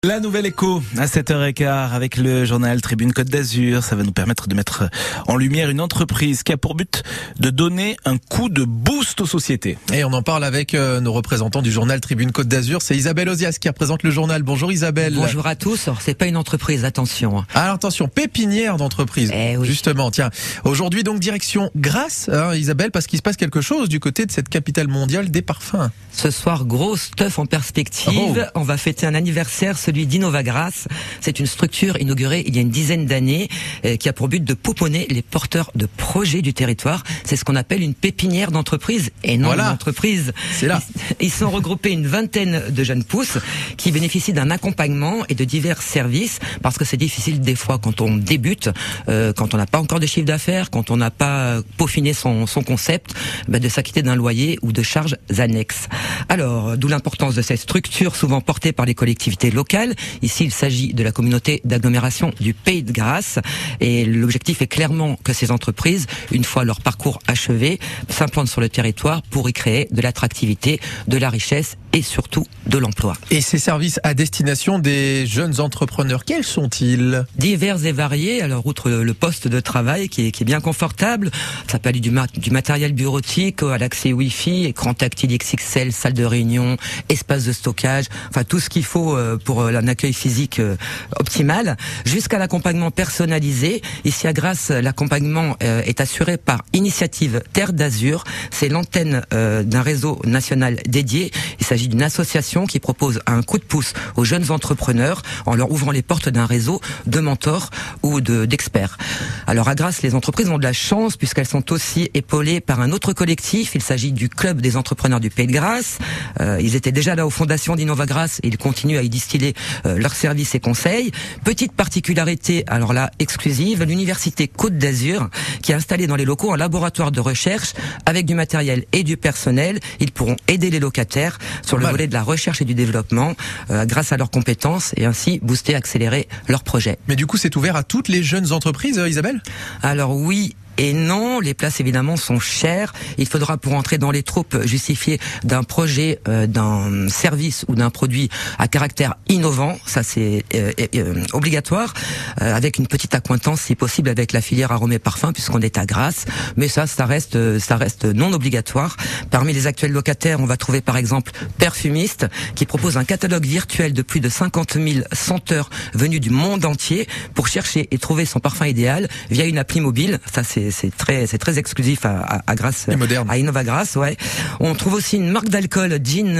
La nouvelle écho à 7h15 avec le journal Tribune Côte d'Azur. Ça va nous permettre de mettre en lumière une entreprise qui a pour but de donner un coup de boost aux sociétés. Et on en parle avec nos représentants du journal Tribune Côte d'Azur. C'est Isabelle Ozias qui représente le journal. Bonjour Isabelle. Bonjour à tous. Alors, c'est pas une entreprise, attention. Alors attention, pépinière d'entreprise. Oui. Justement, tiens. Aujourd'hui donc direction Grasse, Isabelle, parce qu'il se passe quelque chose du côté de cette capitale mondiale des parfums. Ce soir, gros stuff en perspective. On va fêter un anniversaire, celui d'InnovaGrass. C'est une structure inaugurée il y a une dizaine d'années qui a pour but de pouponner les porteurs de projets du territoire. C'est ce qu'on appelle une pépinière d'entreprise et non une entreprise. C'est là. Ils sont regroupés une vingtaine de jeunes pousses qui bénéficient d'un accompagnement et de divers services parce que c'est difficile des fois quand on débute, quand on n'a pas encore de chiffre d'affaires, quand on n'a pas peaufiné son concept, de s'acquitter d'un loyer ou de charges annexes. Alors, d'où l'importance de cette structure souvent portée par les collectivités locales. Ici, il s'agit de la communauté d'agglomération du Pays de Grasse et l'objectif est clairement que ces entreprises, une fois leur parcours achevé, s'implantent sur le territoire pour y créer de l'attractivité, de la richesse et surtout de l'emploi. Et ces services à destination des jeunes entrepreneurs, quels sont-ils ? Divers et variés. Alors, outre le poste de travail qui est bien confortable, ça peut aller du matériel bureautique à l'accès Wi-Fi, écran tactile XXL, salle de réunion, espace de stockage, enfin tout ce qu'il faut pour un accueil physique optimal, jusqu'à l'accompagnement personnalisé. Ici à Grasse, l'accompagnement est assuré par Initiative Terre d'Azur. C'est l'antenne d'un réseau national dédié. Il s'agit d'une association qui propose un coup de pouce aux jeunes entrepreneurs en leur ouvrant les portes d'un réseau de mentors ou d'experts. Alors à Grasse, les entreprises ont de la chance puisqu'elles sont aussi épaulées par un autre collectif. Il s'agit du Club des entrepreneurs du Pays de Grasse. Ils étaient déjà là aux fondations d'InnovaGrass et ils continuent à y distiller leurs services et conseils. Petite particularité, alors là, exclusive, l'Université Côte d'Azur qui a installé dans les locaux un laboratoire de recherche avec du matériel et du personnel. Ils pourront aider les locataires sur le volet de la recherche et du développement grâce à leurs compétences et ainsi booster, accélérer leurs projets. Mais du coup, c'est ouvert à toutes les jeunes entreprises, Isabelle ? Alors oui et non, les places évidemment sont chères. Il faudra pour entrer dans les troupes justifier d'un projet, d'un service ou d'un produit à caractère innovant. Ça c'est obligatoire, avec une petite accointance si possible avec la filière arômes et parfums puisqu'on est à Grasse. Mais ça reste non obligatoire. Parmi les actuels locataires, on va trouver par exemple Perfumiste qui propose un catalogue virtuel de plus de 50 000 senteurs venus du monde entier pour chercher et trouver son parfum idéal via une appli mobile. Ça c'est très exclusif à Grasse, à InnovaGrass, ouais. On trouve aussi une marque d'alcool, Gin,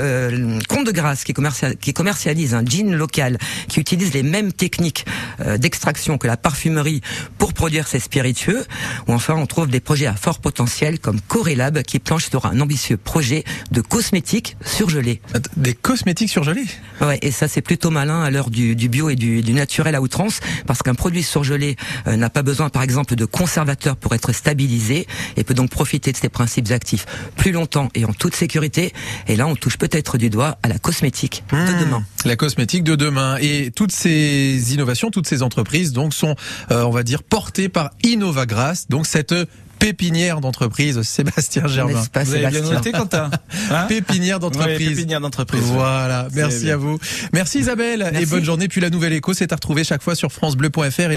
Comte de Grasse, qui commercialise un gin local, qui utilise les mêmes techniques d'extraction que la parfumerie pour produire ses spiritueux. Ou enfin, on trouve des projets à fort potentiel comme Corelab, qui planche sur un ambitieux projet de cosmétiques surgelés. Des cosmétiques surgelés ? Ouais, et ça c'est plutôt malin à l'heure du bio et du naturel à outrance, parce qu'un produit surgelé n'a pas besoin, par exemple, de conservateur pour être stabilisé et peut donc profiter de ses principes actifs plus longtemps et en toute sécurité. Et là, on touche peut-être du doigt à la cosmétique de demain. La cosmétique de demain. Et toutes ces innovations, toutes ces entreprises donc sont, on va dire, portées par InnovaGrass. Donc cette pépinière d'entreprise, Sébastien Germain. Vous avez bien noté, Quentin, pépinière d'entreprise. Ouais, pépinière d'entreprise. Voilà. Merci à vous. Merci Isabelle. Merci. Et bonne journée. Puis la nouvelle écho, c'est à retrouver chaque fois sur francebleu.fr.